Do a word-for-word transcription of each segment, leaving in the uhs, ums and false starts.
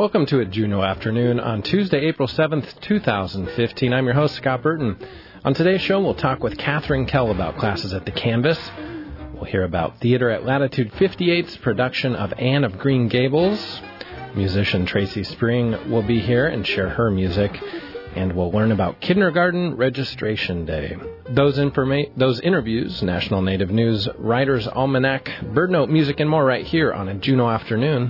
Welcome to a Juneau Afternoon on Tuesday, April seventh, two thousand fifteen. I'm your host, Scott Burton. On today's show, we'll talk with Catherine Kell about classes at the Canvas. We'll hear about theater at Latitude fifty-eight's production of Anne of Green Gables. Musician Tracy Spring will be here and share her music. And we'll learn about Kindergarten Registration Day. Those informa- those interviews, National Native News, Writer's Almanac, BirdNote, music, and more right here on a Juneau Afternoon.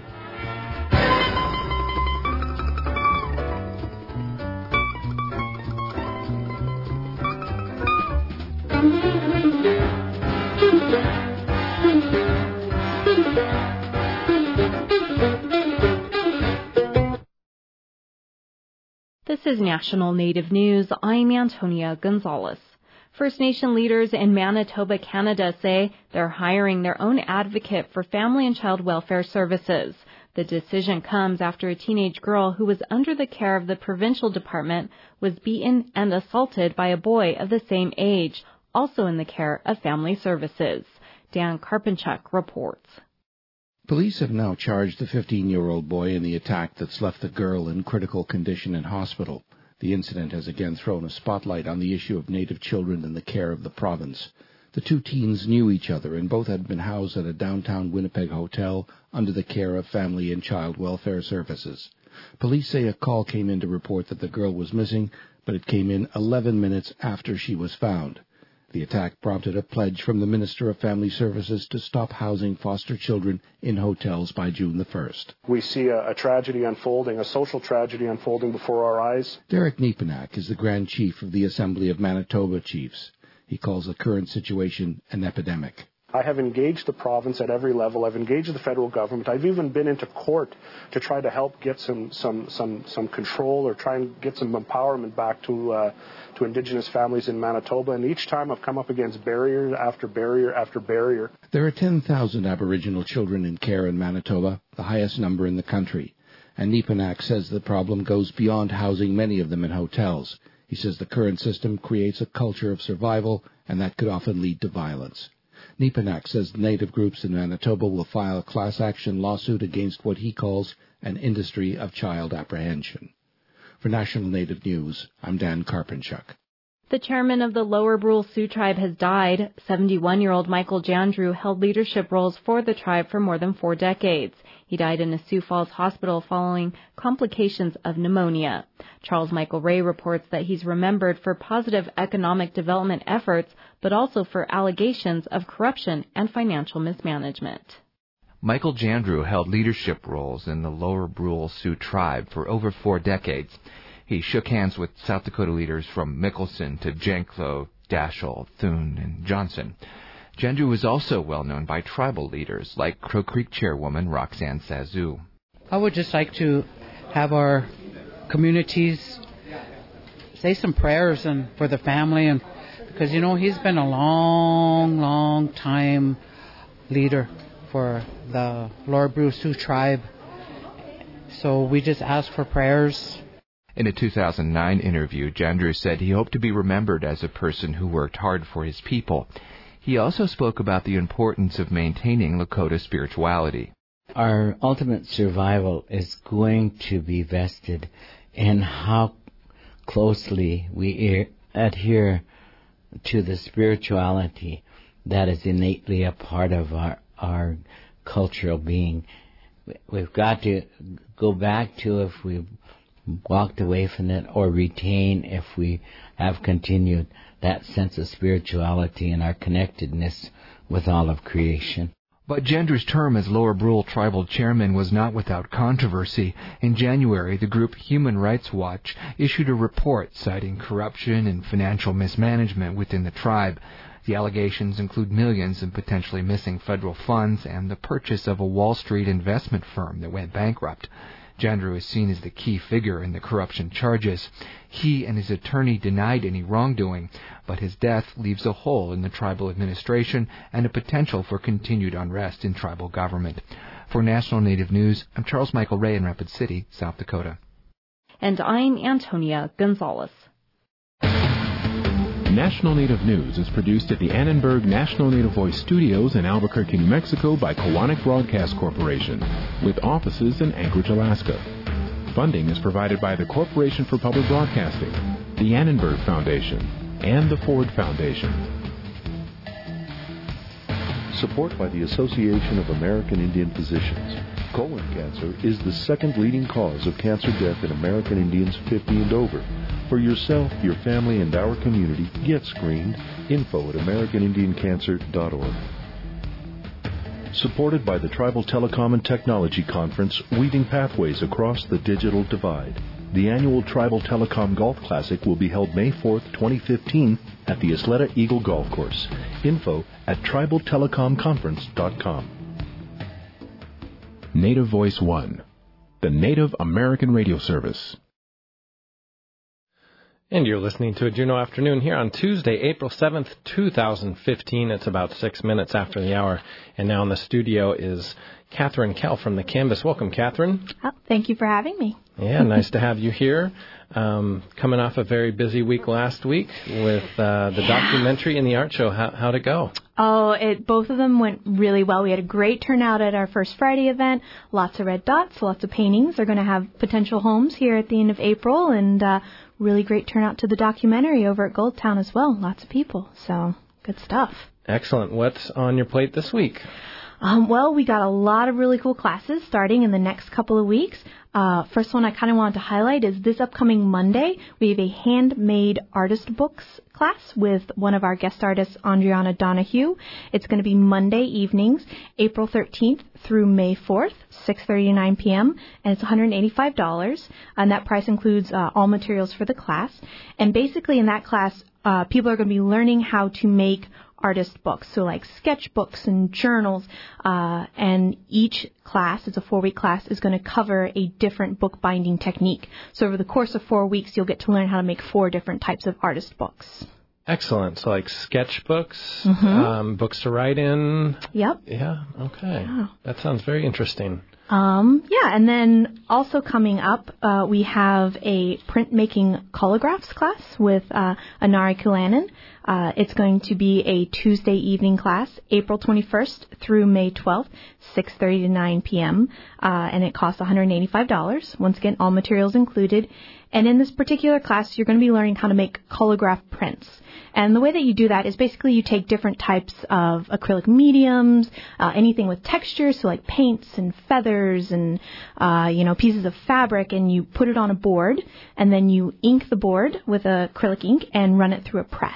This is National Native News. I'm Antonia Gonzalez. First Nation leaders in Manitoba, Canada say they're hiring their own advocate for family and child welfare services. The decision comes after a teenage girl who was under the care of the provincial department was beaten and assaulted by a boy of the same age, also in the care of family services. Dan Karpinchuk reports. Police have now charged the fifteen-year-old boy in the attack that's left the girl in critical condition in hospital. The incident has again thrown a spotlight on the issue of Native children in the care of the province. The two teens knew each other and both had been housed at a downtown Winnipeg hotel under the care of Family and Child Welfare Services. Police say a call came in to report that the girl was missing, but it came in eleven minutes after she was found. The attack prompted a pledge from the Minister of Family Services to stop housing foster children in hotels by June the first. We see a, a tragedy unfolding, a social tragedy unfolding before our eyes. Derek Nepanak is the Grand Chief of the Assembly of Manitoba Chiefs. He calls the current situation an epidemic. I have engaged the province at every level. I've engaged the federal government. I've even been into court to try to help get some some some, some control or try and get some empowerment back to uh, to Indigenous families in Manitoba. And each time I've come up against barrier after barrier after barrier. There are ten thousand Aboriginal children in care in Manitoba, the highest number in the country. And Nepanak says the problem goes beyond housing many of them in hotels. He says the current system creates a culture of survival, and that could often lead to violence. Nepanak says Native groups in Manitoba will file a class action lawsuit against what he calls an industry of child apprehension. For National Native News, I'm Dan Karpinchuk. The chairman of the Lower Brule Sioux Tribe has died. seventy-one-year-old Michael Jandrew held leadership roles for the tribe for more than four decades. He died in a Sioux Falls hospital following complications of pneumonia. Charles Michael Ray reports that he's remembered for positive economic development efforts, but also for allegations of corruption and financial mismanagement. Michael Jandrew held leadership roles in the Lower Brule Sioux Tribe for over four decades. He shook hands with South Dakota leaders from Mickelson to Janklow, Daschle, Thune, and Johnson. Jandrew was also well known by tribal leaders like Crow Creek chairwoman Roxanne Sazoo. I would just like to have our communities say some prayers and for the family, and because, you know, he's been a long, long time leader for the Lower Brule Sioux Tribe. So we just ask for prayers. In a two thousand nine interview, Jandrew said he hoped to be remembered as a person who worked hard for his people. He also spoke about the importance of maintaining Lakota spirituality. Our ultimate survival is going to be vested in how closely we adhere to the spirituality that is innately a part of our, our cultural being. We've got to go back to if we walked away from it, or retain if we have continued that sense of spirituality and our connectedness with all of creation. But Jandrew's term as Lower Brule Tribal Chairman was not without controversy. In January, the group Human Rights Watch issued a report citing corruption and financial mismanagement within the tribe. The allegations include millions in potentially missing federal funds and the purchase of a Wall Street investment firm that went bankrupt. Jandrew is seen as the key figure in the corruption charges. He and his attorney denied any wrongdoing, but his death leaves a hole in the tribal administration and a potential for continued unrest in tribal government. For National Native News, I'm Charles Michael Ray in Rapid City, South Dakota. And I'm Antonia Gonzalez. National Native News is produced at the Annenberg National Native Voice Studios in Albuquerque, New Mexico by Kowanik Broadcast Corporation, with offices in Anchorage, Alaska. Funding is provided by the Corporation for Public Broadcasting, the Annenberg Foundation, and the Ford Foundation. Support by the Association of American Indian Physicians. Colon cancer is the second leading cause of cancer death in American Indians fifty and over. For yourself, your family, and our community, get screened. Info at american indian cancer dot org. Supported by the Tribal Telecom and Technology Conference, Weaving Pathways Across the Digital Divide. The annual Tribal Telecom Golf Classic will be held May fourth, twenty fifteen at the Isleta Eagle Golf Course. Info at tribal telecom conference dot com. Native Voice One, the Native American radio service. And you're listening to a Juneau Afternoon here on Tuesday, April seventh, twenty fifteen. It's about six minutes after the hour. And now in the studio is Catherine Kell from the Canvas. Welcome, Catherine. Oh, thank you for having me. Yeah, nice to have you here. Um, coming off a very busy week last week with uh, the yeah. documentary and the art show. How, how'd it go? Oh, it, both of them went really well. We had a great turnout at our first Friday event. Lots of red dots, lots of paintings. They're going to have potential homes here at the end of April, and uh, really great turnout to the documentary over at Goldtown as well. Lots of people, so good stuff. Excellent. What's on your plate this week? Um, well, we got a lot of really cool classes starting in the next couple of weeks. Uh, first one I kind of wanted to highlight is this upcoming Monday. We have a handmade artist books class with one of our guest artists, Andriana Donahue. It's going to be Monday evenings, April thirteenth through May fourth, six thirty to nine p.m., and it's one hundred eighty-five dollars. And that price includes uh, all materials for the class. And basically in that class, uh, people are going to be learning how to make artist books, so like sketchbooks and journals, uh, and each class, it's a four-week class, is going to cover a different bookbinding technique. So over the course of four weeks, you'll get to learn how to make four different types of artist books. Excellent. So like sketchbooks, mm-hmm. um, books to write in. Yep. Yeah, okay. Yeah. That sounds very interesting. Um, yeah, and then also coming up, uh, we have a printmaking collagraphs class with uh, Anari Kulanen. Uh, it's going to be a Tuesday evening class, April twenty-first through May twelfth, six thirty to nine p.m., uh, and it costs one hundred eighty-five dollars. Once again, all materials included. And in this particular class, you're going to be learning how to make collograph prints. And the way that you do that is basically you take different types of acrylic mediums, uh, anything with texture, so like paints and feathers and, uh, you know, pieces of fabric, and you put it on a board, and then you ink the board with acrylic ink and run it through a press.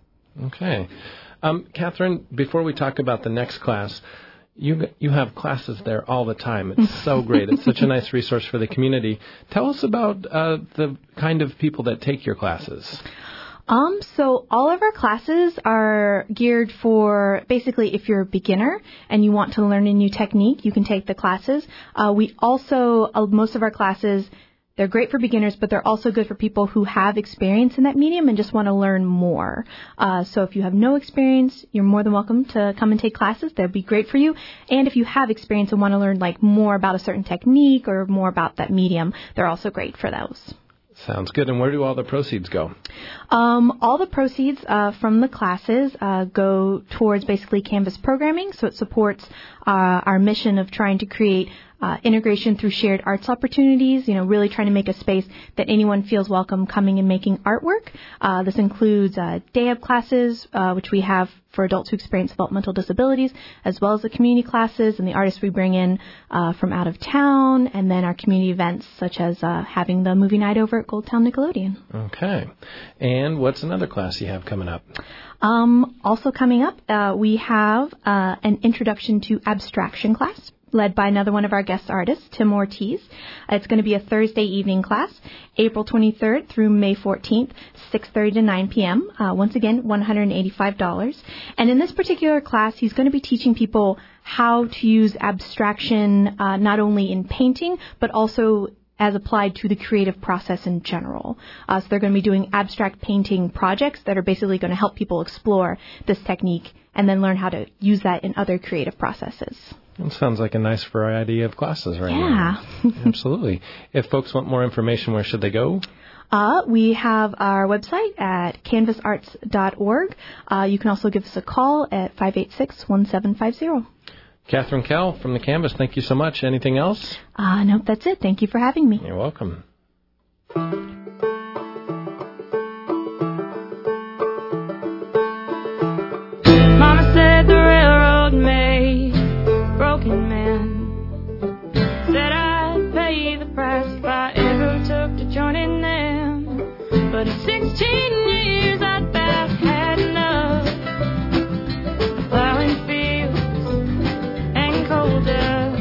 Okay. Um, Catherine, before we talk about the next class, you you have classes there all the time. It's so great. It's such a nice resource for the community. Tell us about uh, the kind of people that take your classes. Um, so all of our classes are geared for basically if you're a beginner and you want to learn a new technique, you can take the classes. Uh, we also, uh, most of our classes, they're great for beginners, but they're also good for people who have experience in that medium and just want to learn more. Uh, so if you have no experience, you're more than welcome to come and take classes. They'll be great for you. And if you have experience and want to learn like more about a certain technique or more about that medium, they're also great for those. Sounds good. And where do all the proceeds go? Um, all the proceeds uh, from the classes uh, go towards basically Canvas programming. So it supports uh, our mission of trying to create uh, integration through shared arts opportunities, you know, really trying to make a space that anyone feels welcome coming and making artwork. Uh, this includes uh, day up classes, uh, which we have for adults who experience developmental disabilities, as well as the community classes and the artists we bring in uh, from out of town, and then our community events, such as uh, having the movie night over at Goldtown Nickelodeon. Okay. And what's another class you have coming up? Um, also coming up, uh, we have uh, an introduction to abstraction class, led by another one of our guest artists, Tim Ortiz. Uh, it's going to be a Thursday evening class, April twenty-third through May fourteenth, six thirty to nine p.m. Uh, once again, one hundred eighty-five dollars. And in this particular class, he's going to be teaching people how to use abstraction uh, not only in painting, but also as applied to the creative process in general. Uh, so they're going to be doing abstract painting projects that are basically going to help people explore this technique and then learn how to use that in other creative processes. It sounds like a nice variety of classes right yeah. now. Absolutely. If folks want more information, where should they go? Uh, we have our website at canvas arts dot org. Uh, you can also give us a call at five eight six, one seven five zero. Catherine Kell from the Canvas, thank you so much. Anything else? Uh, nope, that's it. Thank you for having me. You're welcome. Mama said the railroad made broken men. Said I'd pay the price if I ever took to joining them. But at sixteen years I'd about had enough of plowing fields and coal dust.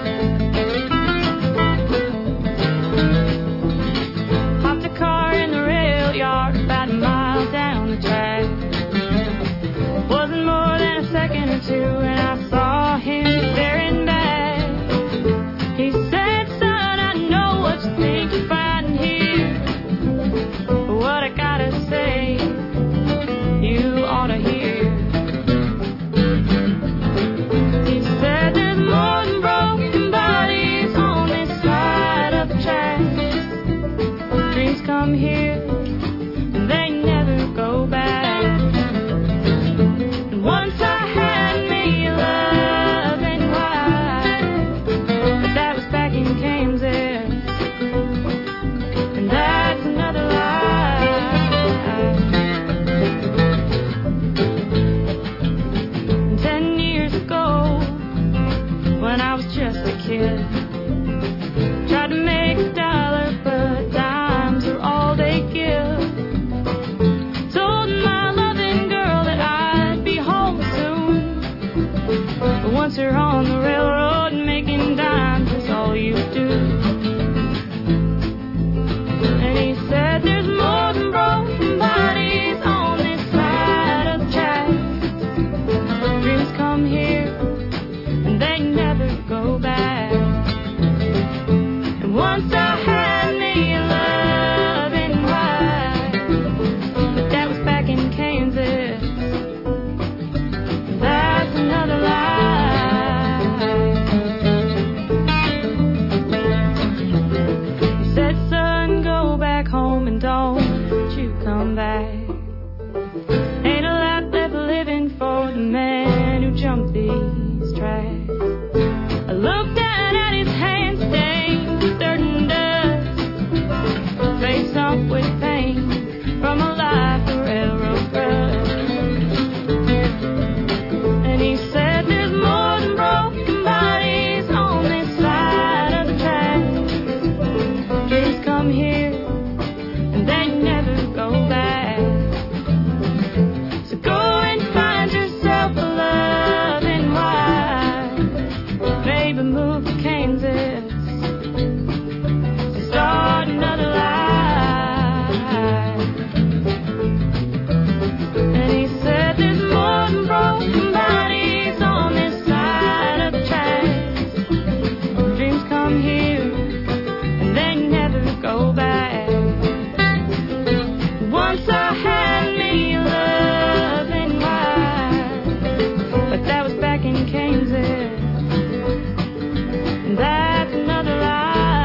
Hopped a car in the rail yard about a mile down the track. Wasn't more than a second or two and I saw him staring back. He said, son, I know what you think you're finding here, but what I gotta say, you ought to hear. He said, there's more than broken bodies on this side of the tracks. Dreams come here and they never go back. And once I had me a loving wife, but that was back in Kansas, and that's another lie. And ten years ago, when I was just a kid, tried to make a dollar, but dimes are all they give. Told my loving girl that I'd be home soon, but once you're on the railroad, making dimes is all you do. And he said, there's more than broken bodies on this side of the tracks. Dreams come here and they never go back. And once I had me a loving wife, but that was back in Kansas, and that's another lie. He said, son, go back home and don't you come back. Ain't a lot left living for the man who jumped these tracks. I looked down at his hand stained with dirt and dust, face sunk with pain from a life of railroad crust. And he said, there's more than broken bodies on this side of the tracks. Dreams come here and they never go back. So go and find yourself a loving wife. Maybe move to Kansas to start another life. And he said, there's more than broken bodies on this side of the tracks. Dreams come here and they never go back. Once I had me a loving wife, but that was back in Kansas, and that's another lie.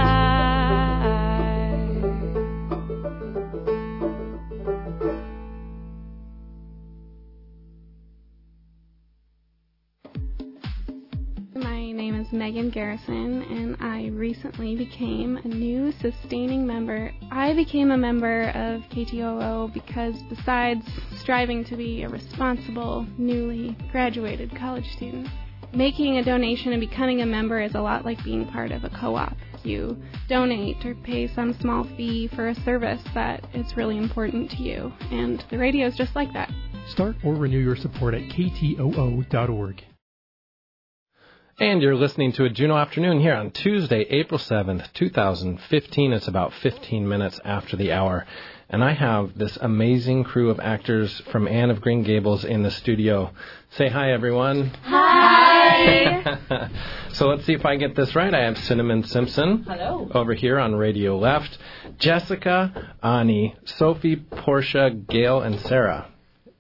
My name is Megan Garrison, and I recently became a new sustaining member. I became a member of K T O O because besides striving to be a responsible, newly graduated college student, making a donation and becoming a member is a lot like being part of a co-op. You donate or pay some small fee for a service that is really important to you, and the radio is just like that. Start or renew your support at K T O O dot org. And you're listening to a Juneau Afternoon here on Tuesday, April seventh, twenty fifteen. It's about fifteen minutes after the hour. And I have this amazing crew of actors from Anne of Green Gables in the studio. Say hi, everyone. Hi. So let's see if I get this right. I have Cinnamon Simpson. Hello. Over here on radio left. Jessica, Ani, Sophie, Portia, Gail, and Sarah.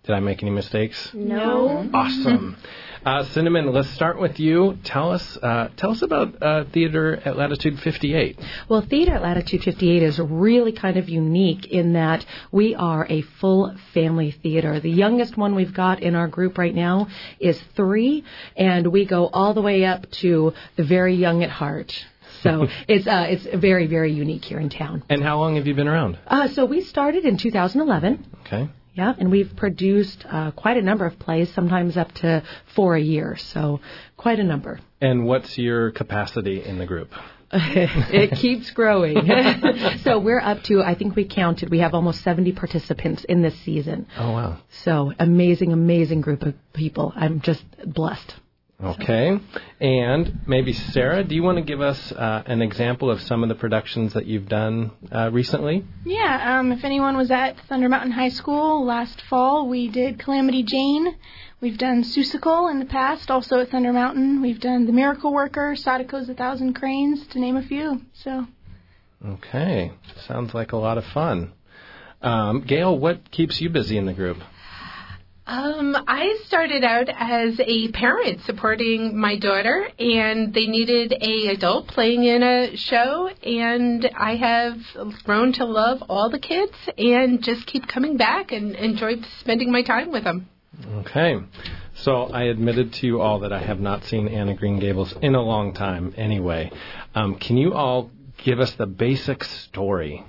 Did I make any mistakes? No. Awesome. Uh, Cinnamon, let's start with you. Tell us uh, tell us about uh, Theater at Latitude fifty-eight. Well, Theater at Latitude fifty-eight is really kind of unique in that we are a full family theater. The youngest one we've got in our group right now is three, and we go all the way up to the very young at heart. So it's uh, it's very, very unique here in town. And how long have you been around? Uh, so we started in two thousand eleven. Okay. Yeah, and we've produced uh, quite a number of plays, sometimes up to four a year, so quite a number. And what's your capacity in the group? It keeps growing. So we're up to, I think we counted, we have almost seventy participants in this season. Oh, wow. So amazing, amazing group of people. I'm just blessed. Okay. And maybe Sarah, do you want to give us uh, an example of some of the productions that you've done uh, recently? Yeah, um, if anyone was at Thunder Mountain High School last fall, we did Calamity Jane. We've done Seussical in the past, also at Thunder Mountain. We've done The Miracle Worker, Sadako's A Thousand Cranes, to name a few. So. Okay. Sounds like a lot of fun. Um, Gail, what keeps you busy in the group? Um, I started out as a parent supporting my daughter, and they needed a adult playing in a show, and I have grown to love all the kids and just keep coming back and enjoy spending my time with them. Okay. So I admitted to you all that I have not seen Anne of Green Gables in a long time anyway. Um, can you all give us the basic story?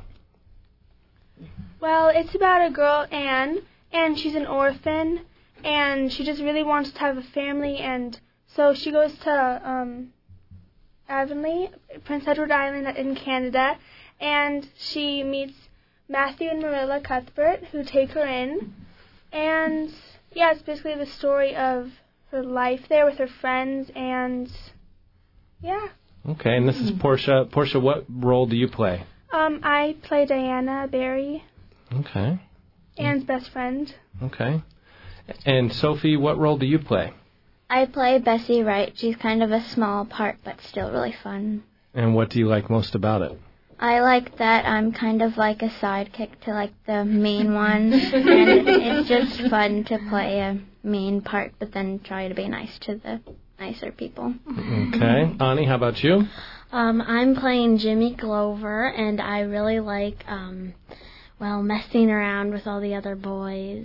Well, it's about a girl, Anne, and she's an orphan, and she just really wants to have a family, and so she goes to um, Avonlea, Prince Edward Island in Canada, and she meets Matthew and Marilla Cuthbert, who take her in, and yeah, it's basically the story of her life there with her friends, and yeah. Okay, and this is Portia. Portia, what role do you play? Um, I play Diana Barry, Okay. Anne's best friend. Okay. And Sophie, what role do you play? I play Bessie Wright. She's kind of a small part, but still really fun. And what do you like most about it? I like that I'm kind of like a sidekick to like the main one, and it's just fun to play a main part, but then try to be nice to the nicer people. Okay. Ani, how about you? Um, I'm playing Jimmy Glover, and I really like, um, well, messing around with all the other boys.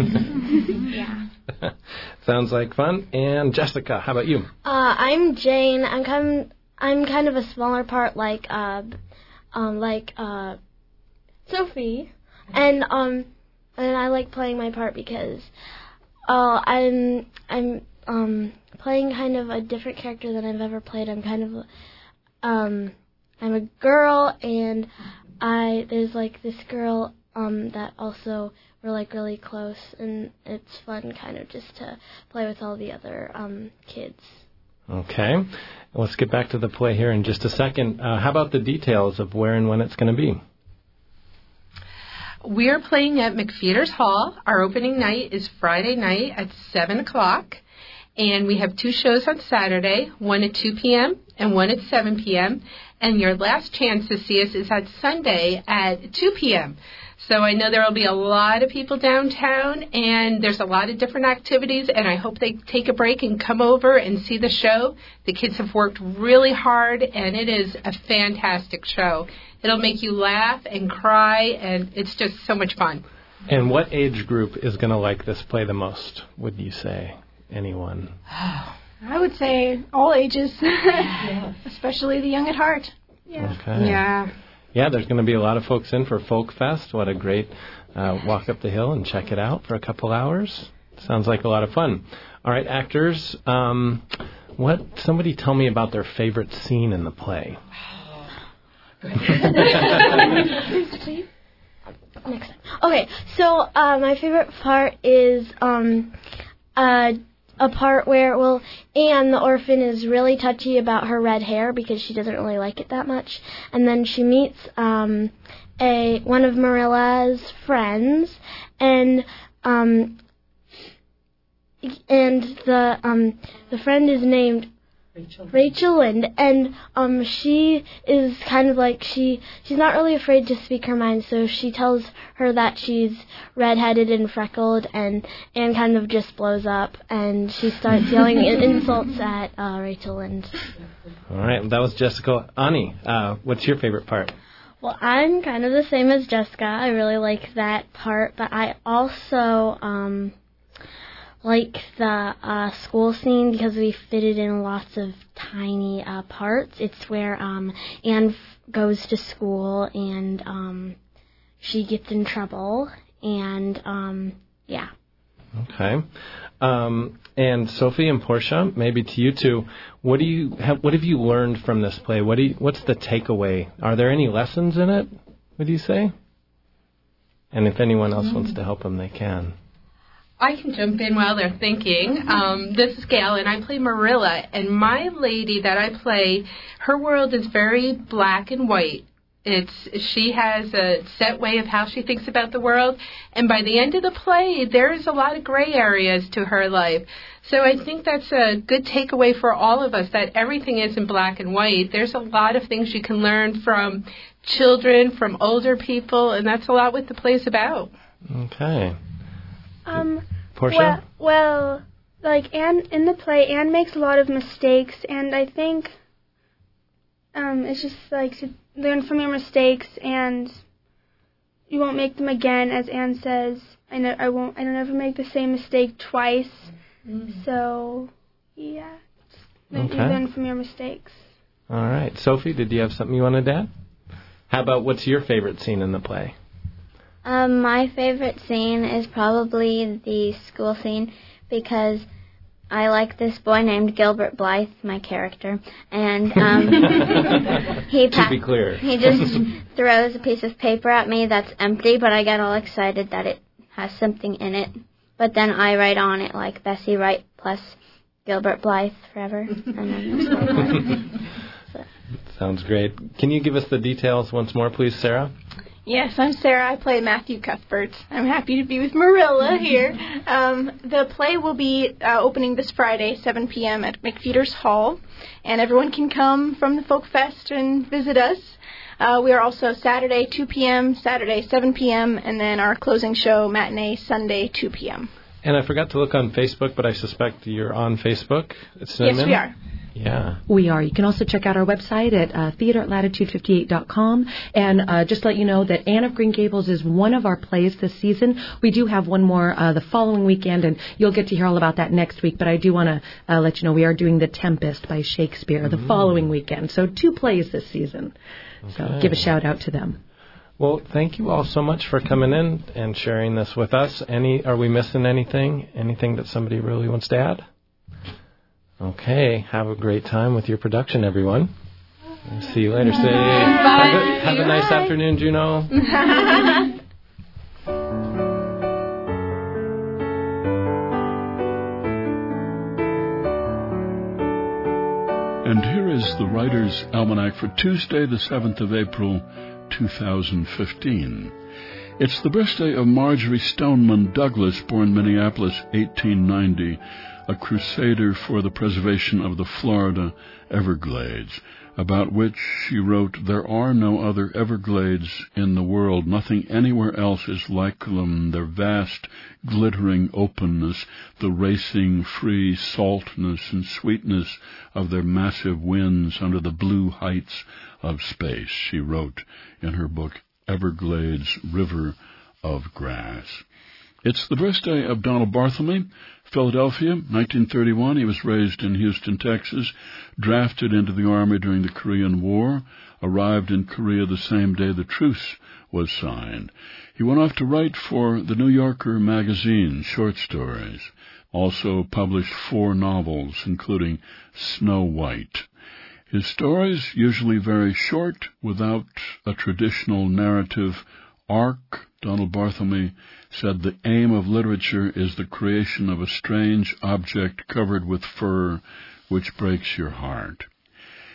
Yeah. Sounds like fun. And Jessica, how about you? Uh, I'm Jane. I'm kind, I'm kind of a smaller part, like, uh, um, like uh, Sophie, and um, and I like playing my part because, uh, I'm I'm um playing kind of a different character than I've ever played. I'm kind of, um, I'm a girl, and I there's like this girl um that also we're like really close, and it's fun kind of just to play with all the other um kids. Okay. Let's get back to the play here in just a second. Uh, how about the details of where and when it's going to be? We're playing at McPheeters Hall. Our opening night is Friday night at seven o'clock. And we have two shows on Saturday, one at two p.m. and one at seven p.m. And your last chance to see us is at Sunday at two p.m. So I know there will be a lot of people downtown, and there's a lot of different activities, and I hope they take a break and come over and see the show. The kids have worked really hard, and it is a fantastic show. It'll make you laugh and cry, and it's just so much fun. And what age group is going to like this play the most, would you say? Anyone? I would say all ages, especially the young at heart. Yeah. Okay. Yeah. Yeah, there's going to be a lot of folks in for Folk Fest. What a great uh, walk up the hill and check it out for a couple hours. Sounds like a lot of fun. All right, actors, um, what? Somebody tell me about their favorite scene in the play. Next time. Okay, so uh, my favorite part is um, uh, a part where, well, Anne, the orphan, is really touchy about her red hair because she doesn't really like it that much. And then she meets um, a one of Marilla's friends, and um, and the um, the friend is named Rachel. Rachel Lind, and um, she is kind of like she she's not really afraid to speak her mind. So she tells her that she's redheaded and freckled, and and kind of just blows up, and she starts yelling insults at uh, Rachel Lind. All right, that was Jessica. Ani, uh, what's your favorite part? Well, I'm kind of the same as Jessica. I really like that part, but I also um. like the uh, school scene because we fitted in lots of tiny uh, parts. It's where um, Anne f- goes to school and um, she gets in trouble, and um, yeah. Okay. Um, and Sophie and Portia, maybe to you two, what do you have? What have you learned from this play? What do you, what's the takeaway? Are there any lessons in it? Would you say? And if anyone else mm-hmm. wants to help them, they can. I can jump in while they're thinking. Um, this is Gail, and I play Marilla. And my lady that I play, her world is very black and white. It's she has a set way of how she thinks about the world, and by the end of the play, there is a lot of gray areas to her life. So I think that's a good takeaway for all of us, that everything isn't black and white. There's a lot of things you can learn from children, from older people, and that's a lot what the play's about. Okay. Um, Portia? Well, well, like Anne in the play, Anne makes a lot of mistakes, and I think um, it's just like to learn from your mistakes, and you won't make them again. As Anne says, I know I won't. I don't ever make the same mistake twice. Mm-hmm. So, yeah, okay. You learn from your mistakes. All right, Sophie, did you have something you wanted to add? How about what's your favorite scene in the play? Um, my favorite scene is probably the school scene because I like this boy named Gilbert Blythe, my character, and um, he pa- to be clear, he just throws a piece of paper at me that's empty, but I get all excited that it has something in it. But then I write on it like Bessie Wright plus Gilbert Blythe forever, and then that's so. Sounds great. Can you give us the details once more, please, Sarah? Yes, I'm Sarah. I play Matthew Cuthbert. I'm happy to be with Marilla here. Um, the play will be uh, opening this Friday, seven p.m. at McFeeters Hall, and everyone can come from the Folk Fest and visit us. Uh, we are also Saturday, two p.m., Saturday, seven p.m., and then our closing show, matinee, Sunday, two p.m. And I forgot to look on Facebook, but I suspect you're on Facebook. It's yes, we are. Yeah. We are. You can also check out our website at uh, theater at latitude fifty-eight dot com. And uh, just let you know that Anne of Green Gables is one of our plays this season. We do have one more uh, the following weekend, and you'll get to hear all about that next week. But I do want to uh, let you know we are doing The Tempest by Shakespeare mm-hmm. the following weekend. So two plays this season. Okay. So give a shout out to them. Well, thank you all so much for coming in and sharing this with us. Any, are we missing anything? Anything that somebody really wants to add? Okay, have a great time with your production, everyone. See you later. Say, Bye. Have a, have a nice Bye. afternoon, Juno. And here is the Writer's Almanac for Tuesday, the seventh of April, two thousand fifteen. It's the birthday of Marjorie Stoneman Douglas, born Minneapolis, eighteen ninety, a crusader for the preservation of the Florida Everglades, about which she wrote, "There are no other Everglades in the world. Nothing anywhere else is like them. Their vast, glittering openness, the racing, free saltness and sweetness of their massive winds under the blue heights of space," she wrote in her book, Everglades River of Grass. It's the birthday of Donald Barthelme, Philadelphia, nineteen thirty-one. He was raised in Houston, Texas, drafted into the Army during the Korean War, arrived in Korea the same day the truce was signed. He went off to write for the New Yorker magazine, short stories, also published four novels, including Snow White. His stories, usually very short, without a traditional narrative arc. Donald Barthelme said the aim of literature is the creation of a strange object covered with fur which breaks your heart.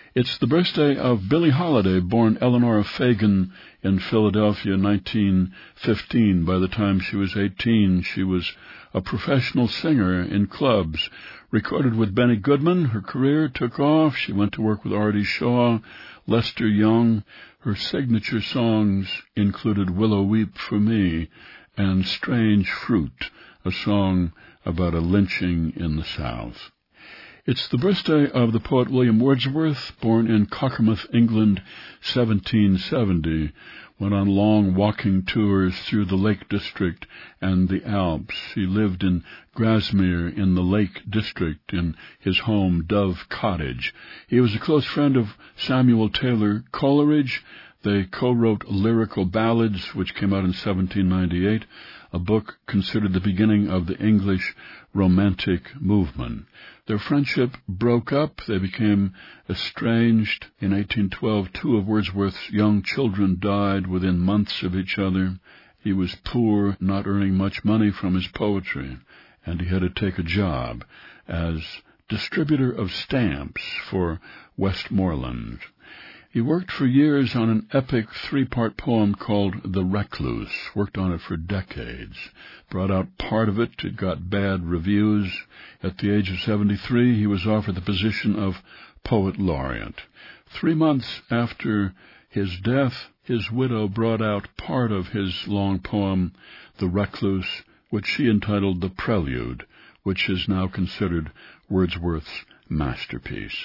It's the birthday of Billie Holiday, born Eleanor Fagan in Philadelphia in nineteen fifteen. By the time she was eighteen, she was a professional singer in clubs. Recorded with Benny Goodman, her career took off. She went to work with Artie Shaw, Lester Young. Her signature songs included Willow Weep for Me and Strange Fruit, a song about a lynching in the South. It's the birthday of the poet William Wordsworth, born in Cockermouth, England, seventeen seventy, went on long walking tours through the Lake District and the Alps. He lived in Grasmere in the Lake District in his home Dove Cottage. He was a close friend of Samuel Taylor Coleridge. They co-wrote Lyrical Ballads, which came out in seventeen ninety-eight, a book considered the beginning of the English Romantic movement. Their friendship broke up. They became estranged. In eighteen twelve, two of Wordsworth's young children died within months of each other. He was poor, not earning much money from his poetry, and he had to take a job as distributor of stamps for Westmoreland. He worked for years on an epic three-part poem called The Recluse, worked on it for decades, brought out part of it. It got bad reviews. At the age of seventy-three, he was offered the position of Poet Laureate. Three months after his death, his widow brought out part of his long poem, The Recluse, which she entitled The Prelude, which is now considered Wordsworth's masterpiece.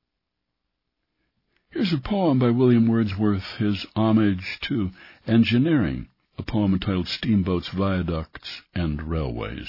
Here's a poem by William Wordsworth, his homage to engineering, a poem entitled Steamboats, Viaducts, and Railways.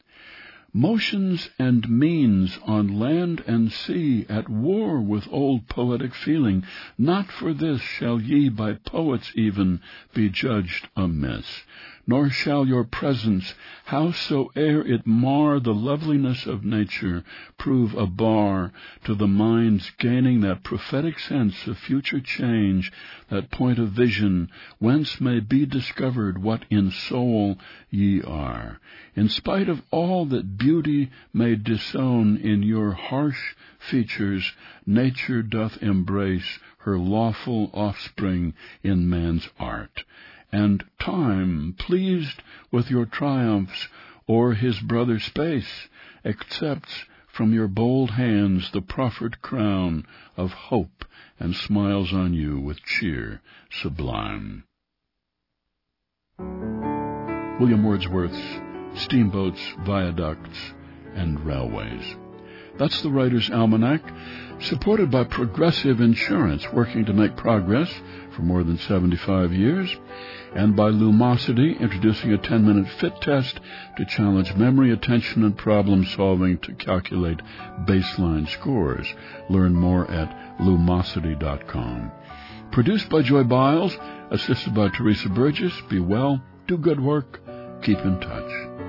Motions and means on land and sea, at war with old poetic feeling, not for this shall ye by poets even be judged amiss. Nor shall your presence, howsoe'er it mar the loveliness of nature, prove a bar to the mind's gaining that prophetic sense of future change, that point of vision, whence may be discovered what in soul ye are. In spite of all that beauty may disown in your harsh features, nature doth embrace her lawful offspring in man's art. And time, pleased with your triumphs o'er his brother space, accepts from your bold hands the proffered crown of hope, and smiles on you with cheer sublime. William Wordsworth's Steamboats, Viaducts, and Railways. That's the Writer's Almanac, supported by Progressive Insurance, working to make progress for more than seventy-five years, and by Lumosity, introducing a ten-minute fit test to challenge memory, attention, and problem-solving to calculate baseline scores. Learn more at lumosity dot com. Produced by Joy Biles, assisted by Teresa Burgess. Be well, do good work, keep in touch.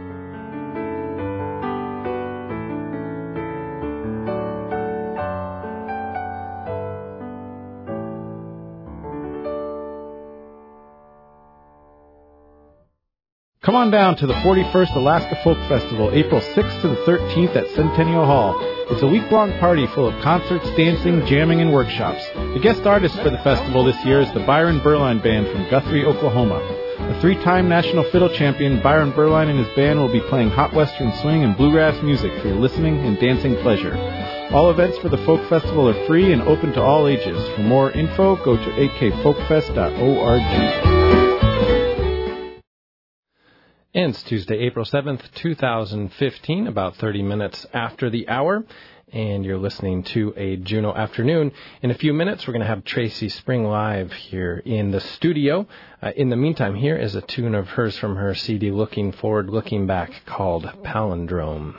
Come on down to the forty-first Alaska Folk Festival, April sixth to the thirteenth at Centennial Hall. It's a week-long party full of concerts, dancing, jamming, and workshops. The guest artist for the festival this year is the Byron Berline Band from Guthrie, Oklahoma. The three-time national fiddle champion Byron Berline and his band will be playing hot western swing and bluegrass music for your listening and dancing pleasure. All events for the Folk Festival are free and open to all ages. For more info, go to a k folk fest dot org. And it's Tuesday, April seventh, two thousand fifteen, about thirty minutes after the hour, and you're listening to a Juno Afternoon. In a few minutes, we're going to have Tracy Spring live here in the studio. Uh, in the meantime, here is a tune of hers from her C D Looking Forward, Looking Back, called Palindrome.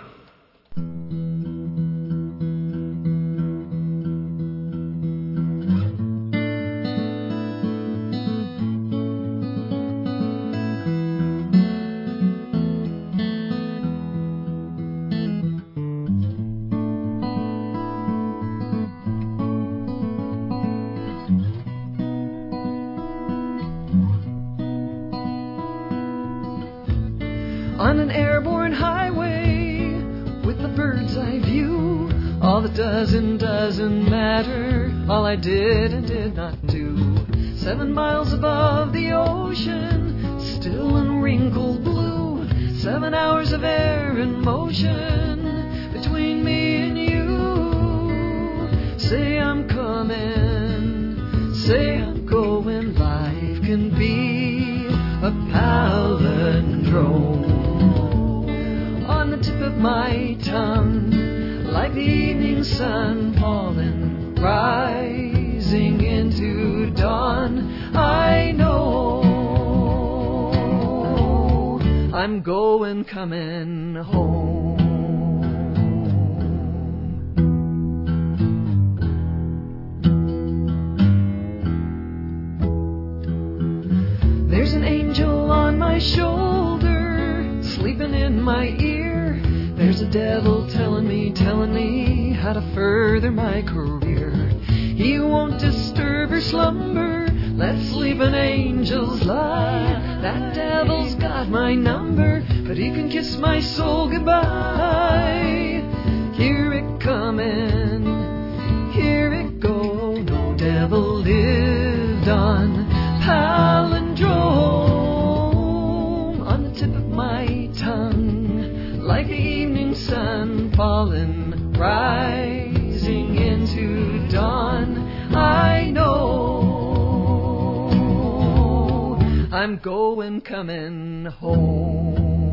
On an airborne highway with the bird's eye view All that does and doesn't matter, all I did and did not do. Seven miles above the ocean, still and wrinkled blue. Seven hours of air in motion between me and you. Say I'm coming, say I'm going. Life can be a palindrome. On the tip of my tongue, like the evening sun falling, rising into dawn. I know I'm going, coming home. There's an angel on my shoulder, sleeping in my ear. There's a devil telling me, telling me how to further my career. He won't disturb her slumber, let sleeping angels lie. That devil's got my number, but he can kiss my soul goodbye. Hear it coming, hear it go. No devil lived on palindrome. On the tip of my tongue, like the evening sun falling, rising into dawn. I know I'm going, coming home.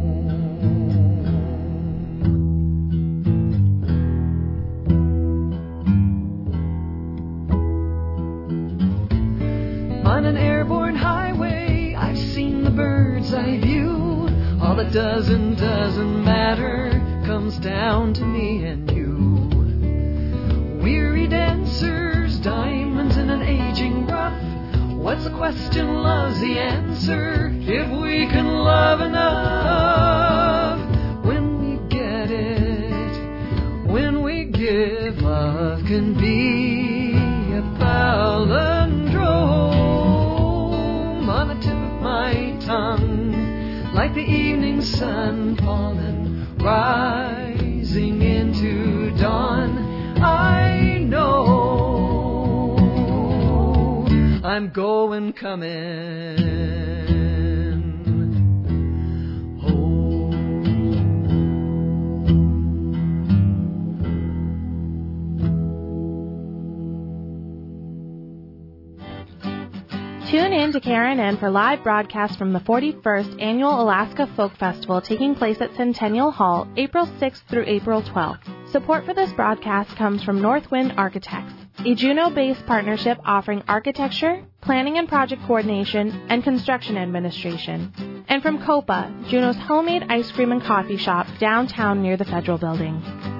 On an airborne highway, I've seen the bird's eye view. All that does and doesn't matter comes down to me and you. Weary dancers, diamonds in an aging rough. What's the question? Love's the answer, if we can love enough. When we get it, when we give, love can be a palindrome. On the tip of my tongue, like the evening sun falling, rising into dawn. I know I'm going, coming home. Tune in to K R N N for live broadcasts from the forty-first Annual Alaska Folk Festival taking place at Centennial Hall, April sixth through April twelfth. Support for this broadcast comes from Northwind Architects, a Juneau-based partnership offering architecture, planning and project coordination, and construction administration. And from Copa, Juneau's homemade ice cream and coffee shop downtown near the Federal Building.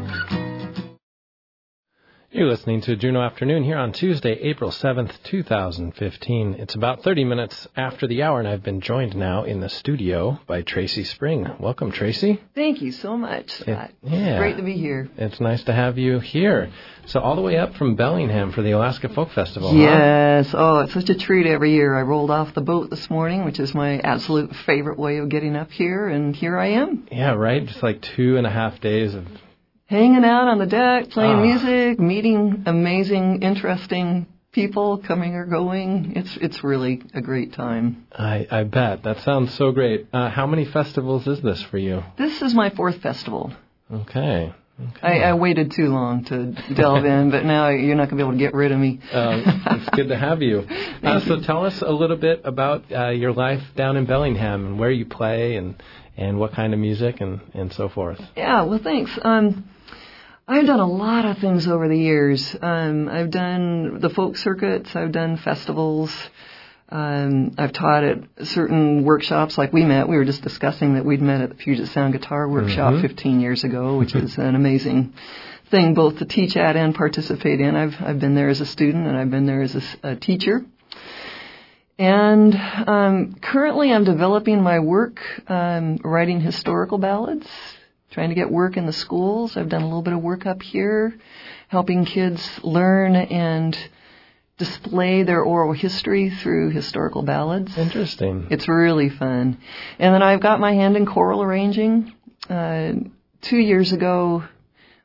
You're listening to Juneau Afternoon here on Tuesday, April seventh, two thousand fifteen. It's about thirty minutes after the hour, and I've been joined now in the studio by Tracy Spring. Welcome, Tracy. Thank you so much, Scott. It, yeah. It's great to be here. It's nice to have you here. So all the way up from Bellingham for the Alaska Folk Festival, Yes. huh? Oh, it's such a treat every year. I rolled off the boat this morning, which is my absolute favorite way of getting up here, and here I am. Yeah, right? Just like two and a half days of hanging out on the deck, playing oh. music, meeting amazing, interesting people coming or going. It's it's really a great time. I, I bet. That sounds so great. Uh, how many festivals is this for you? This is my fourth festival. Okay. okay. I, I waited too long to delve in, but now you're not going to be able to get rid of me. uh, it's good to have you. Uh, so tell us a little bit about uh, your life down in Bellingham and where you play and, and what kind of music and, and so forth. Yeah, well, thanks. Um, I've done a lot of things over the years. Um, I've done the folk circuits. I've done festivals. Um, I've taught at certain workshops like we met. We were just discussing that we'd met at the Puget Sound Guitar Workshop mm-hmm. fifteen years ago, which is an amazing thing both to teach at and participate in. I've I've been there as a student and I've been there as a, a teacher. And um, currently I'm developing my work, um, writing historical ballads, trying to get work in the schools. I've done a little bit of work up here, helping kids learn and display their oral history through historical ballads. Interesting. It's really fun. And then I've got my hand in choral arranging. Uh, two years ago,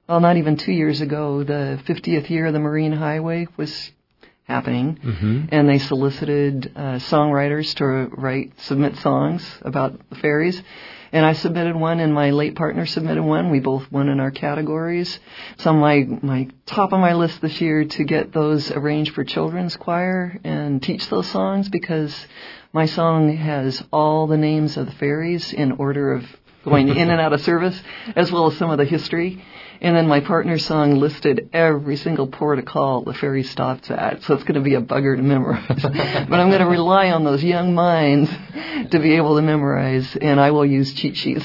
well, not even two years ago, the fiftieth year of the Marine Highway was happening, Mm-hmm. and they solicited uh, songwriters to write, submit songs about the ferries. And I submitted one, and my late partner submitted one. We both won in our categories. So my my top of my list this year to get those arranged for children's choir and teach those songs, because my song has all the names of the ferries in order of going in and out of service, as well as some of the history. And then my partner's song listed every single port of call the ferry stops at, so it's going to be a bugger to memorize. But I'm going to rely on those young minds to be able to memorize, and I will use cheat sheets.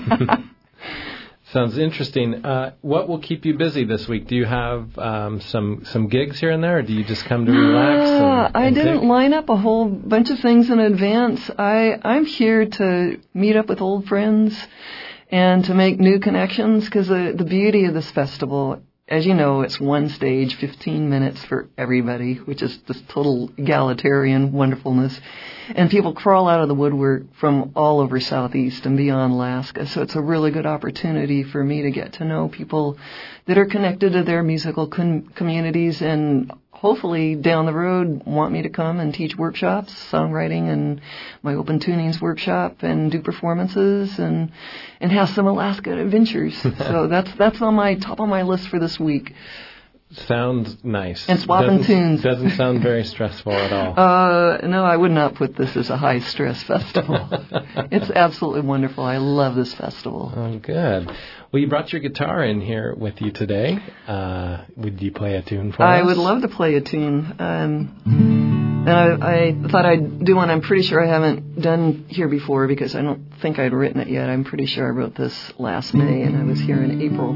Sounds interesting. Uh, what will keep you busy this week? Do you have um, some some gigs here and there, or do you just come to relax? And, Uh, I and didn't think? line up a whole bunch of things in advance. I, I'm here to meet up with old friends and to make new connections, because the, the beauty of this festival, as you know, it's one stage, fifteen minutes for everybody, which is just total egalitarian wonderfulness. And people crawl out of the woodwork from all over Southeast and beyond Alaska. So it's a really good opportunity for me to get to know people that are connected to their musical com- communities, and hopefully down the road want me to come and teach workshops, songwriting and my open tunings workshop, and do performances and and have some Alaska adventures. So that's that's on my top of my list for this week. Sounds nice. And swapping doesn't, tunes. Doesn't sound very stressful at all. Uh, no, I would not put this as a high-stress festival. It's absolutely wonderful. I love this festival. Oh, good. Well, you brought your guitar in here with you today. Uh, would you play a tune for I us? would love to play a tune. Um, and I, I thought I'd do one I'm pretty sure I haven't done here before, because I don't think I'd written it yet. I'm pretty sure I wrote this last May, and I was here in April.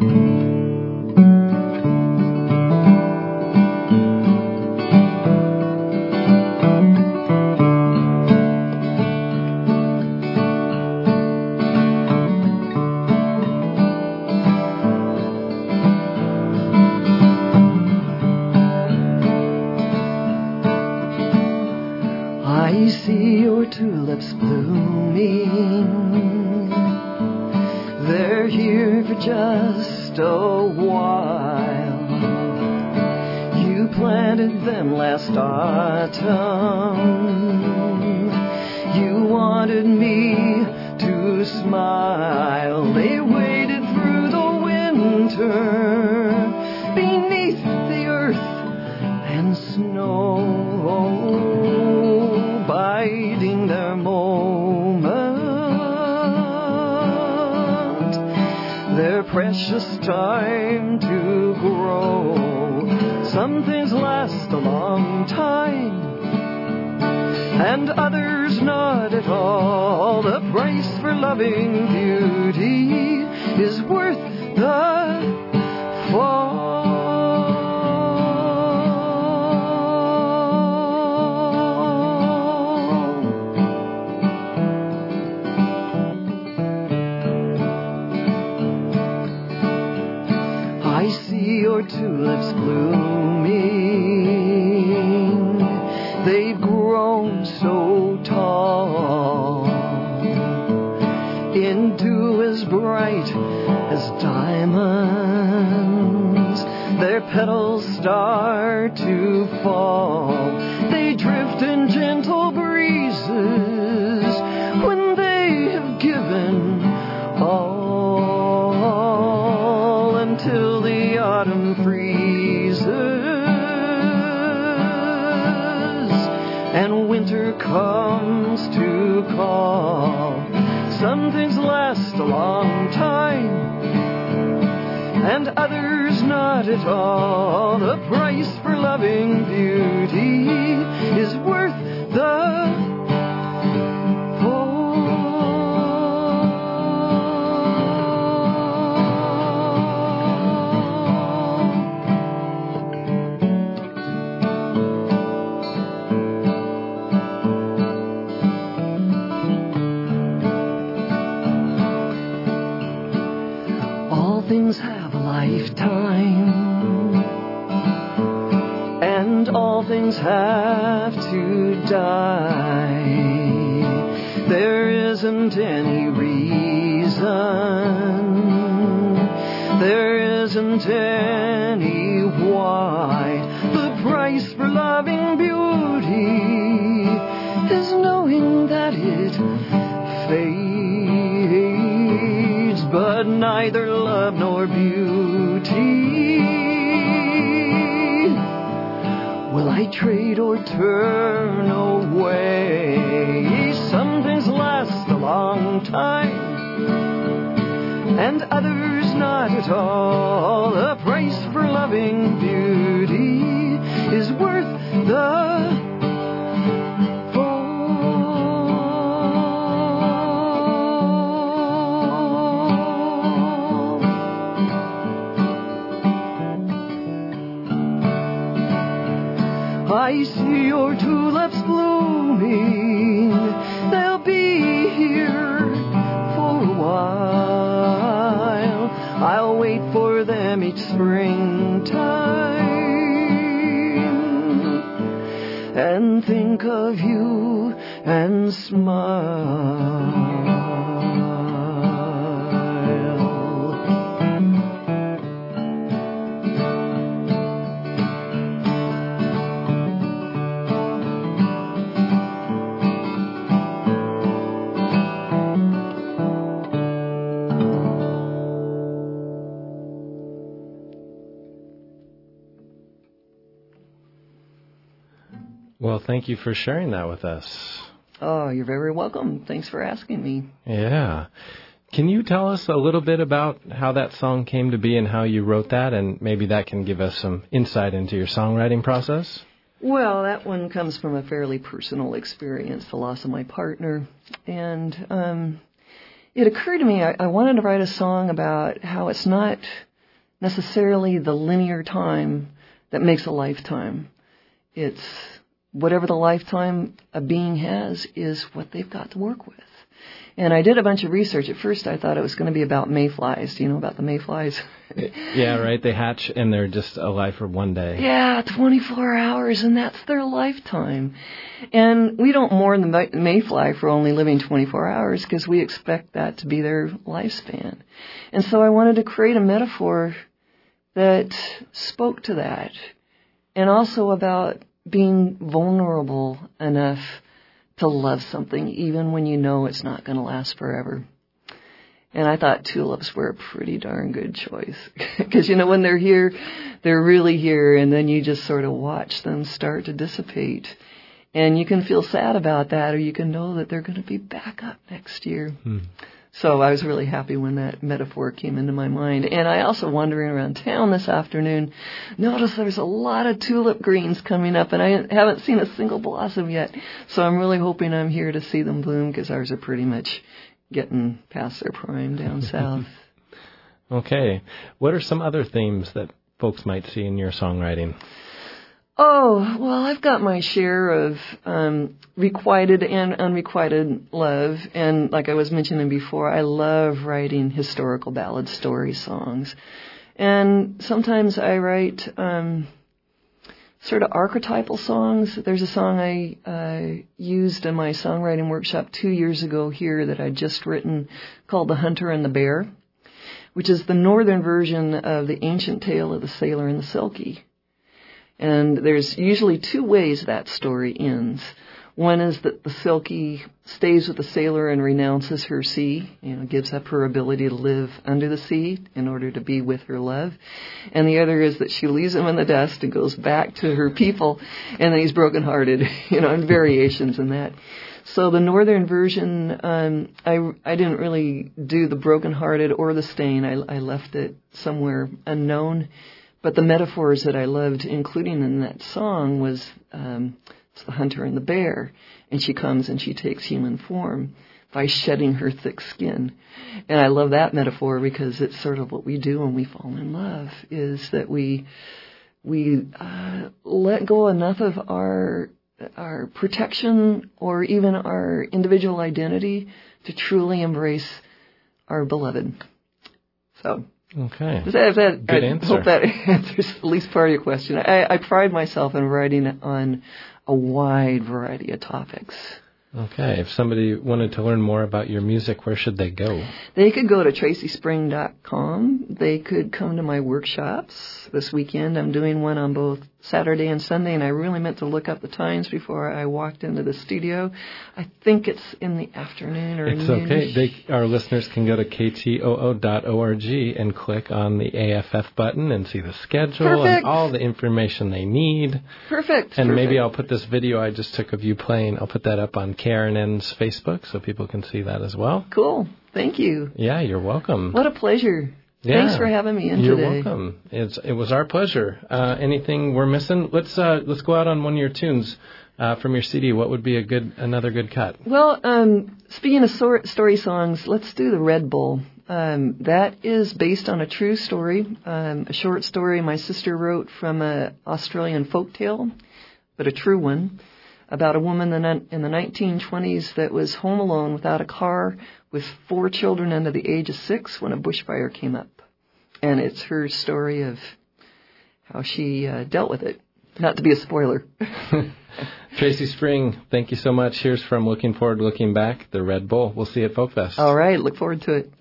I see your tulips blooming. They're here for just a while. You planted them last autumn. You wanted me to smile. They waited through the winter beneath the earth and snow, biding their moment, their precious time to grow. Some things last a long time, and others not at all. The price for loving beauty is worth the fall. I see your tulips blooming. They've grown so tall, in dew as bright as diamonds. Their petals start to fall. They drift in gentle breezes when they have given all, until the autumn freezes and winter comes to call. Some things last a long time, and others not at all. The price for loving beauty is worth the things have a lifetime, and all things have to die. There isn't any reason, there isn't any why. The price for loving beauty is knowing that it fades, but neither love nor beauty will I trade or turn away. Some things last a long time, and others not at all. The price for loving beauty is worth the I see your tulips blooming, they'll be here for a while. I'll wait for them each springtime and think of you and smile. Well, thank you for sharing that with us. Oh, you're very welcome. Thanks for asking me. Yeah. Can you tell us a little bit about how that song came to be and how you wrote that, and maybe that can give us some insight into your songwriting process? Well, that one comes from a fairly personal experience, the loss of my partner. And um, it occurred to me I, I wanted to write a song about how it's not necessarily the linear time that makes a lifetime. It's whatever the lifetime a being has is what they've got to work with. And I did a bunch of research. At first I thought it was going to be about mayflies. Do you know about the mayflies? Yeah, right. They hatch and they're just alive for one day. Yeah, twenty-four hours, and that's their lifetime. And we don't mourn the mayfly for only living twenty-four hours because we expect that to be their lifespan. And so I wanted to create a metaphor that spoke to that, and also about being vulnerable enough to love something even when you know it's not going to last forever. And I thought tulips were a pretty darn good choice. Because, you know, when they're here, they're really here, and then you just sort of watch them start to dissipate. And you can feel sad about that, or you can know that they're going to be back up next year. Hmm. So I was really happy when that metaphor came into my mind. And I also, wandering around town this afternoon, noticed there's a lot of tulip greens coming up, and I haven't seen a single blossom yet. So I'm really hoping I'm here to see them bloom, because ours are pretty much getting past their prime down south. Okay. What are some other themes that folks might see in your songwriting? Oh, well, I've got my share of um, requited and unrequited love. And like I was mentioning before, I love writing historical ballad story songs. And sometimes I write um, sort of archetypal songs. There's a song I uh, used in my songwriting workshop two years ago here that I'd just written called The Hunter and the Bear, which is the northern version of the ancient tale of the sailor and the Silky. And there's usually two ways that story ends. One is that the Silky stays with the sailor and renounces her sea, you know, gives up her ability to live under the sea in order to be with her love. And the other is that she leaves him in the dust and goes back to her people, and then he's brokenhearted, you know, and variations in that. So the northern version, um, I, I didn't really do the brokenhearted or the stain. I, I left it somewhere unknown. But the metaphors that I loved including in that song was um, it's the hunter and the bear, and she comes and she takes human form by shedding her thick skin. And I love that metaphor because it's sort of what we do when we fall in love, is that we we uh, let go enough of our our protection or even our individual identity to truly embrace our beloved. So. Okay. Does that, that, Good I answer. hope that answers at least part of your question. I, I pride myself in writing on a wide variety of topics. Okay. If somebody wanted to learn more about your music, where should they go? They could go to tracy spring dot com. They could come to my workshops. This weekend I'm doing one on both Saturday and Sunday, and I really meant to look up the times before I walked into the studio. I think it's in the afternoon or It's noon. okay. They, our listeners can go to k t o o dot org and click on the A F F button and see the schedule Perfect. and all the information they need. Perfect. And Perfect. maybe I'll put this video I just took of you playing, I'll put that up on K R N N's Facebook so people can see that as well. Cool. Thank you. Yeah, you're welcome. What a pleasure. Yeah. Thanks for having me in You're today. welcome. It's, it was our pleasure. Uh, anything we're missing? Let's uh, let's go out on one of your tunes uh, from your C D. What would be a good another good cut? Well, um, speaking of sor- story songs, let's do the Red Bull. Um, that is based on a true story, um, a short story my sister wrote from an Australian folktale, but a true one, about a woman in the nineteen twenties that was home alone without a car with four children under the age of six when a bushfire came up. And it's her story of how she uh, dealt with it. Not to be a spoiler. Tracy Spring, thank you so much. Here's from Looking Forward, Looking Back, the Red Bull. We'll see you at Folk Fest. All right, look forward to it.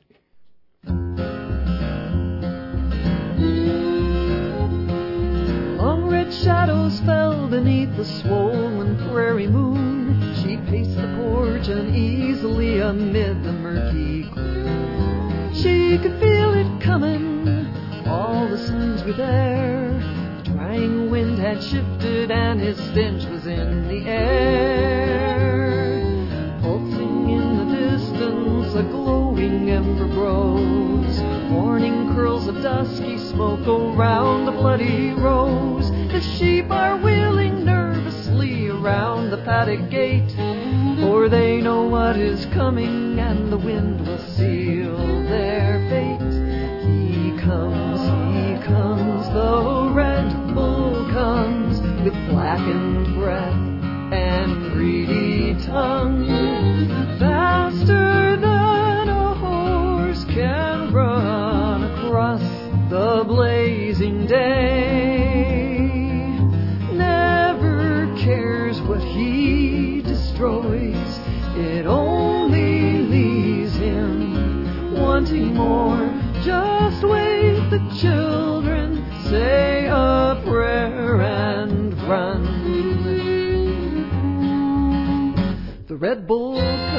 Long red shadows fell beneath the swollen prairie moon. She paced the porch uneasily amid the murky gloom. She could feel it coming, all the signs were there. The drying wind had shifted and his stench was in the air. Pulsing in the distance, a glowing ember rose. Morning curls of dusky smoke around the bloody rose. The sheep are wheeling nervously around the paddock gate, for they know what is coming and the wind will seal their fate. He comes, he comes, the Red Bull comes, with blackened breath and greedy tongue. Faster than a horse can run across the blazing day. Never cares what he destroys, it only leaves him wanting more. Just wait, the children say a prayer and run. The Red Bull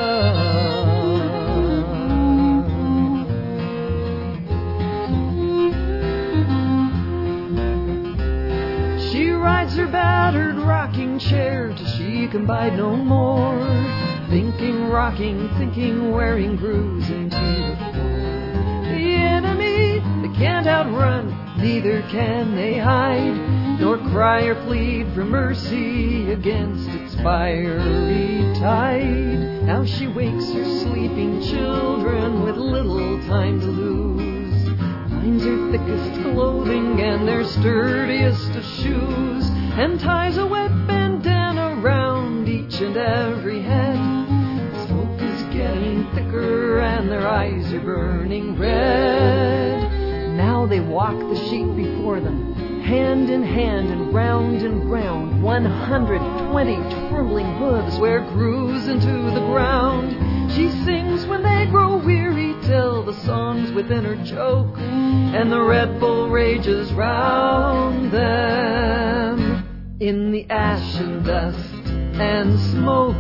comes. She rides her battered rocking chair till she can bide no more. Thinking, rocking, thinking, wearing grooves into the floor. The enemy they can't outrun, neither can they hide, nor cry or plead for mercy against its fiery tide. Now she wakes her sleeping children with little time to lose, finds her thickest clothing and their sturdiest of shoes, and ties a wet bandana around each and every head. Smoke is getting thicker and their eyes are burning red. Now they walk the sheep before them, hand in hand and round and round. One hundred twenty trembling hooves wear grooves into the ground. She sings when they grow weary till the songs within her choke, and the Red Bull rages round them in the ash and dust and smoke.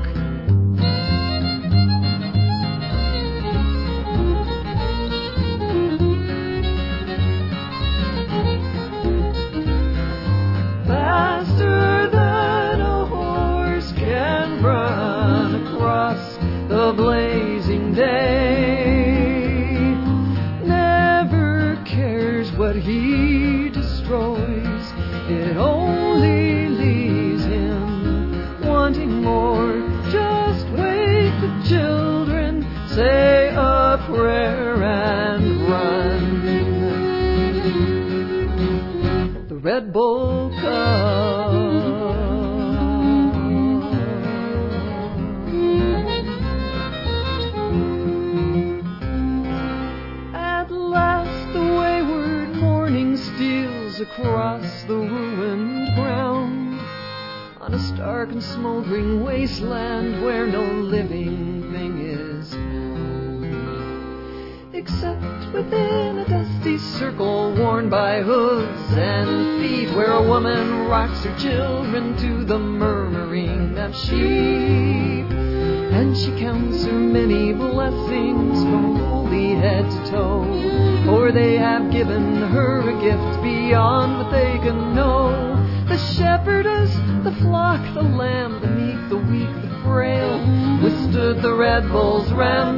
Faster than a horse can run across the blazing day. Never cares what he destroys, it only leaves him wanting more. Just wait, the children say a prayer and run. The Red Bull across the ruined ground. on a stark and smoldering wasteland where no living thing is home, except within a dusty circle worn by hooves and feet, where a woman rocks her children to the murmuring of sheep, and she counts her many blessings from holy head to toe, for they have given her a gift beyond what they can know. The shepherdess, the flock, the lamb, the meek, the weak, the frail, withstood the Red Bull's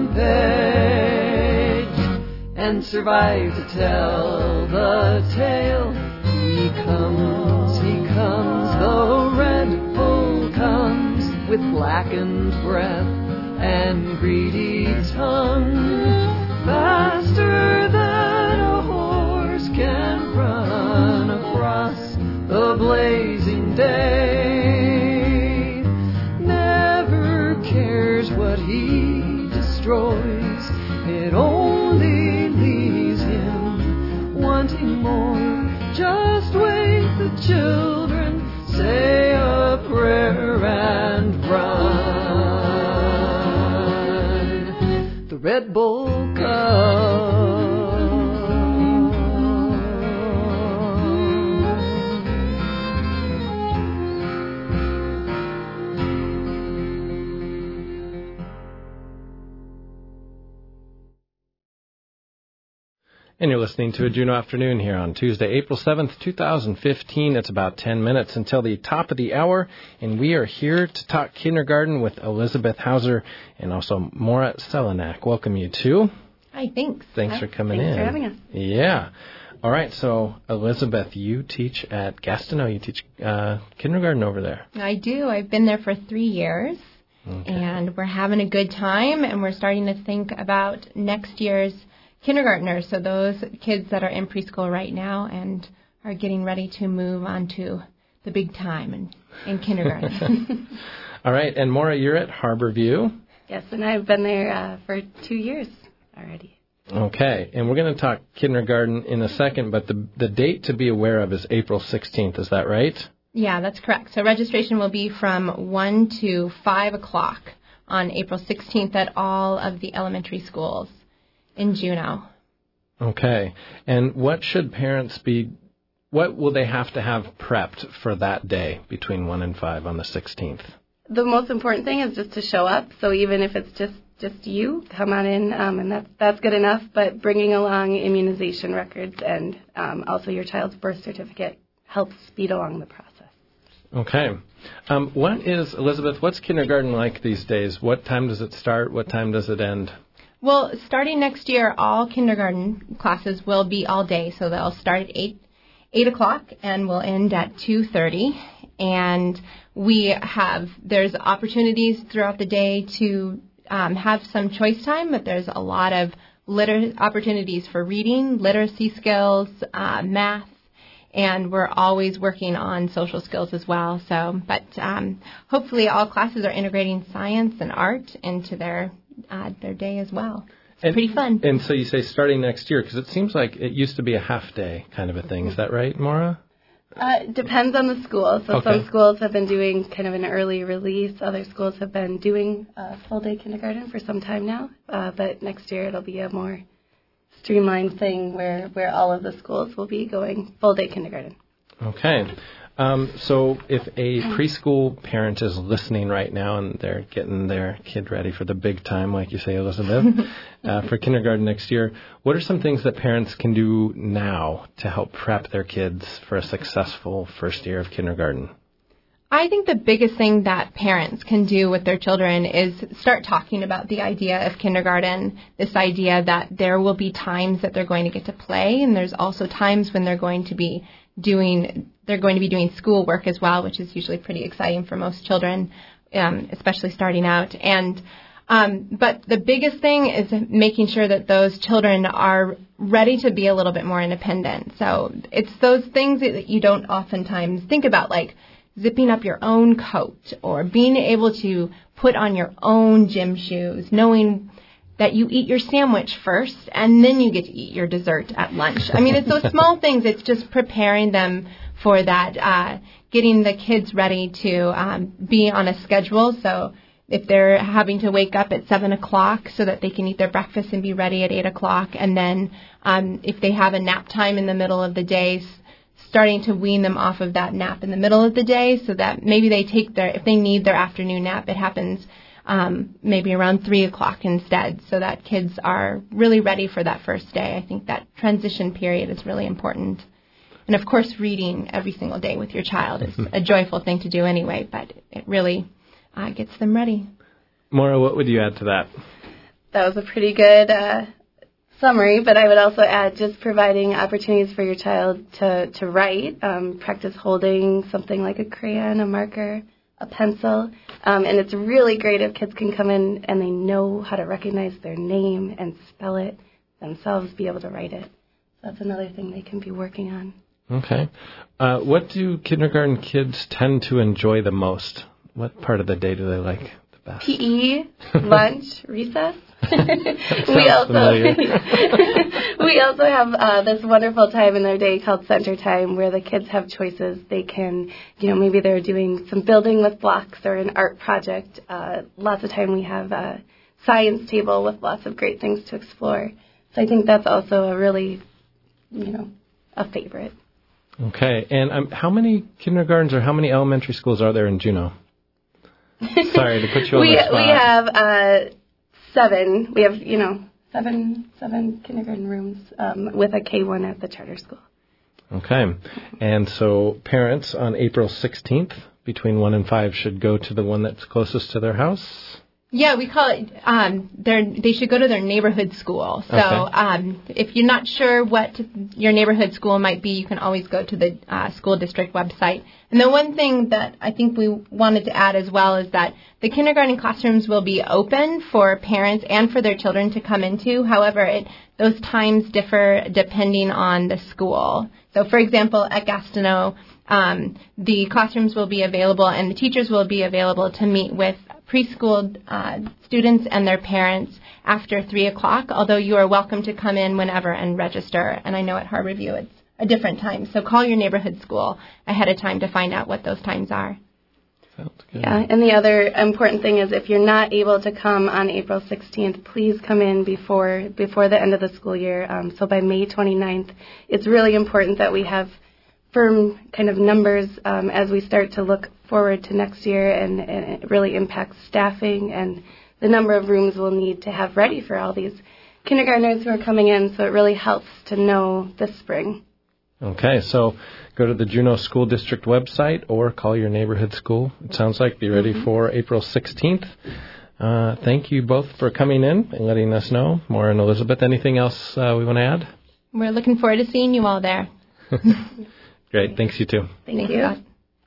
rampage and survived to tell the tale. He comes, he comes, the Red Bull comes, with blackened breath and greedy tongue, faster than a horse can run across the blazing day. Never cares what he destroys, it only leaves him wanting more. Just wait, the children say a prayer and run. The Red Bull comes. And you're listening to a Juneau Afternoon here on Tuesday, April seventh, twenty fifteen. It's about ten minutes until the top of the hour, and we are here to talk kindergarten with Elizabeth Hauser and also Maura Selenak. Welcome, you two. Hi, thanks. Thanks Hi. for coming thanks in. Thanks for having us. Yeah. All right, so Elizabeth, you teach at Gastineau. You teach uh, kindergarten over there. I do. I've been there for three years, okay. And we're having a good time, and we're starting to think about next year's kindergartners, so those kids that are in preschool right now and are getting ready to move on to the big time in, in kindergarten. All right, and Maura, you're at Harborview. Yes, and I've been there uh, for two years already. Okay, and we're going to talk kindergarten in a second, but the the date to be aware of is April sixteenth, is that right? Yeah, that's correct. So registration will be from one to five o'clock on April sixteenth at all of the elementary schools in Juneau. Okay. And what should parents be, what will they have to have prepped for that day between one and five on the sixteenth? The most important thing is just to show up. So even if it's just, just you, come on in, um, and that's, that's good enough. But bringing along immunization records and um, also your child's birth certificate helps speed along the process. Okay. Um, what is, Elizabeth, what's kindergarten like these days? What time does it start? What time does it end? Well, starting next year, all kindergarten classes will be all day. So they'll start at eight, eight o'clock and will end at two thirty. And we have, there's opportunities throughout the day to um, have some choice time, but there's a lot of liter- opportunities for reading, literacy skills, uh, math, and we're always working on social skills as well. So, but um, hopefully all classes are integrating science and art into their Uh, their day as well. It's and, pretty fun. And so you say starting next year, because it seems like it used to be a half day kind of a thing. Is that right, Maura? Uh, depends on the school. So okay. Some schools have been doing kind of an early release. Other schools have been doing uh, full day kindergarten for some time now. Uh, but next year it'll be a more streamlined thing where, where all of the schools will be going full day kindergarten. Okay. Um, so if a preschool parent is listening right now and they're getting their kid ready for the big time, like you say, Elizabeth, uh, for kindergarten next year, what are some things that parents can do now to help prep their kids for a successful first year of kindergarten? I think the biggest thing that parents can do with their children is start talking about the idea of kindergarten, this idea that there will be times that they're going to get to play, and there's also times when they're going to be doing they're going to be doing schoolwork as well, which is usually pretty exciting for most children, um, especially starting out. And um, but the biggest thing is making sure that those children are ready to be a little bit more independent. So it's those things that you don't oftentimes think about, like zipping up your own coat or being able to put on your own gym shoes, knowing that you eat your sandwich first and then you get to eat your dessert at lunch. I mean, it's those small things. It's just preparing them for that, uh, getting the kids ready to um, be on a schedule. So if they're having to wake up at seven o'clock so that they can eat their breakfast and be ready at eight o'clock, and then um, if they have a nap time in the middle of the day, starting to wean them off of that nap in the middle of the day so that maybe they take their, if they need their afternoon nap, it happens um, maybe around three o'clock instead, so that kids are really ready for that first day. I think that transition period is really important. And, of course, reading every single day with your child is a joyful thing to do anyway, but it really uh, gets them ready. Maura, what would you add to that? That was a pretty good uh, summary, but I would also add just providing opportunities for your child to, to write, um, practice holding something like a crayon, a marker, a pencil. Um, and it's really great if kids can come in and they know how to recognize their name and spell it themselves, be able to write it. That's another thing they can be working on. Okay. Uh, what do kindergarten kids tend to enjoy the most? What part of the day do they like the best? P E, lunch, recess. we also we also have uh, this wonderful time in their day called Center Time, where the kids have choices. They can, you know, maybe they're doing some building with blocks or an art project. Uh, lots of time we have a science table with lots of great things to explore. So I think that's also a really, you know, a favorite. Okay. And um, how many kindergartens or how many elementary schools are there in Juneau? Sorry to put you on we, the spot. We have uh, seven. We have, you know, seven seven kindergarten rooms um, with a K one at the charter school. Okay. And so parents on April sixteenth between one and five should go to the one that's closest to their house? Yeah, we call it, um, their, they should go to their neighborhood school. So Okay. um, if you're not sure what your neighborhood school might be, you can always go to the uh, school district website. And the one thing that I think we wanted to add as well is that the kindergarten classrooms will be open for parents and for their children to come into. However, it, those times differ depending on the school. So, for example, at Gastineau, um, the classrooms will be available and the teachers will be available to meet with preschool uh, students and their parents after three o'clock, although you are welcome to come in whenever and register. And I know at Harborview it's a different time. So call your neighborhood school ahead of time to find out what those times are. Sounds good. Yeah, and the other important thing is if you're not able to come on April sixteenth, please come in before before the end of the school year. Um, so by May twenty-ninth, it's really important that we have firm kind of numbers um, as we start to look forward to next year, and, and it really impacts staffing and the number of rooms we'll need to have ready for all these kindergartners who are coming in, so it really helps to know this spring. Okay, so go to the Juneau School District website or call your neighborhood school. It sounds like be ready mm-hmm. for April sixteenth. Uh, thank you both for coming in and letting us know. Maura and Elizabeth, anything else uh, we want to add? We're looking forward to seeing you all there. Great. Thanks, you too. Thank, Thank you. you.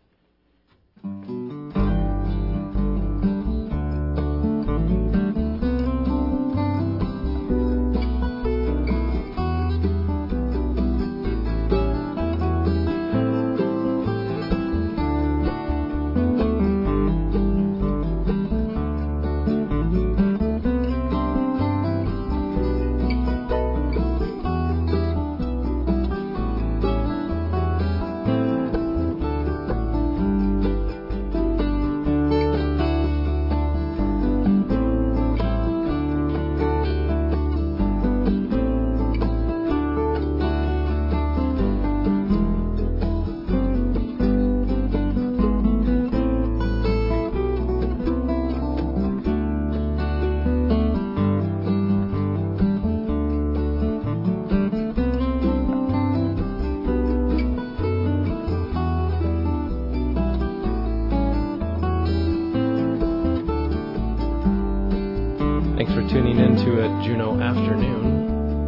Thanks for tuning in to a Juneau afternoon.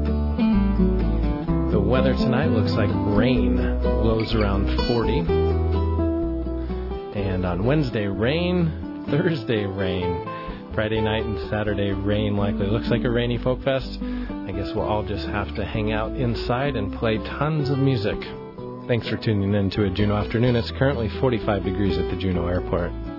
The weather tonight looks like rain, lows around forty. And on Wednesday, rain. Thursday, rain. Friday night and Saturday, rain likely. Looks like a rainy folk fest. I guess we'll all just have to hang out inside and play tons of music. Thanks for tuning in to a Juneau afternoon. It's currently forty-five degrees at the Juneau Airport.